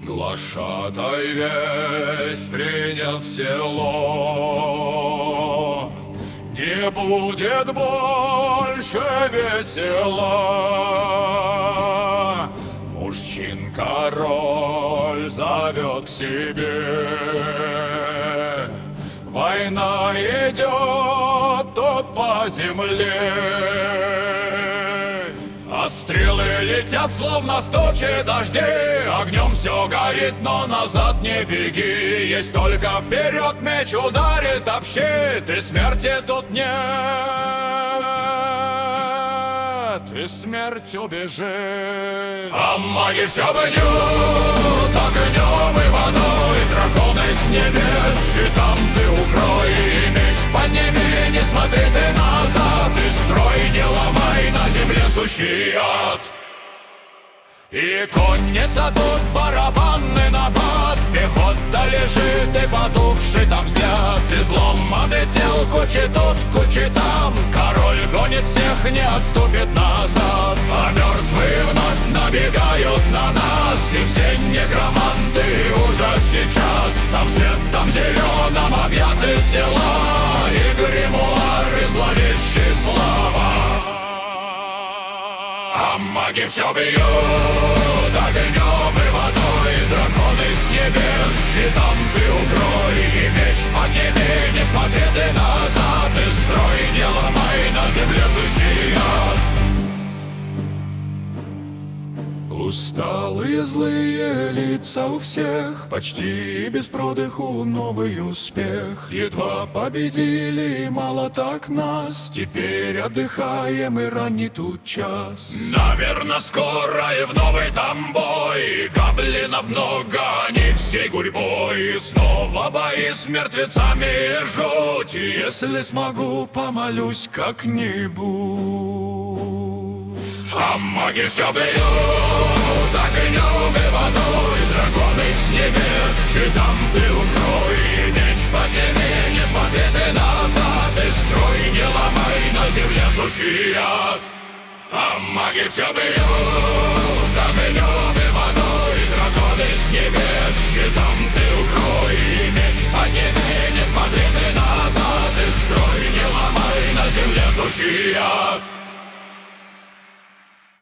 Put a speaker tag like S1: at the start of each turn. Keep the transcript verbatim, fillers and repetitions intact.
S1: Глашатай весть принял в село, не будет больше весела. Мужчин-король зовет к себе, война идет тут по земле. А стрелы летят, словно стучи дожди, огнем все горит, но назад не беги. Есть только вперед, меч ударит об щит, и смерти тут нет, и смерть убежит. А маги все бьют огнем и водой, драконы с небес щитам ты укрой. И меч подними, не смотри ты назад, и строй не ломай, на земле сущий ад. И конница тут барабанный набат, пехота лежит и потухший там взгляд. Изломанный тел кучи тут, кучи там, король гонит всех, не отступит назад. А мертвые вновь набегают на нас, и все некроманты уже сейчас. Там светом зеленым объяты тела, и гримуары зловещей слава. А маги все бьют огнем и водой, драконы с небес щитом ты укрой. И меч подними, не смотри ты назад, и строй не ломай, на земле сущий ад. Усталые злые лица у всех, почти без продыху новый успех. Едва победили, мало так нас, теперь отдыхаем и ранний тут час. Наверно, скоро и в новый там бой, гоблинов много, они всей гурьбой. И снова бои с мертвецами и жуть, и если смогу, помолюсь как-нибудь. А маги все бьют огнем и водой, драконы с небес щитом ты укрой. И меч подними, не смотри ты назад, и строй не ломай, на земле сущий ад. А маги все бьют огнем и водой, драконы с небес щитом ты укрой. И меч подними, не смотри ты назад, и строй не ломай, на земле сущий ад.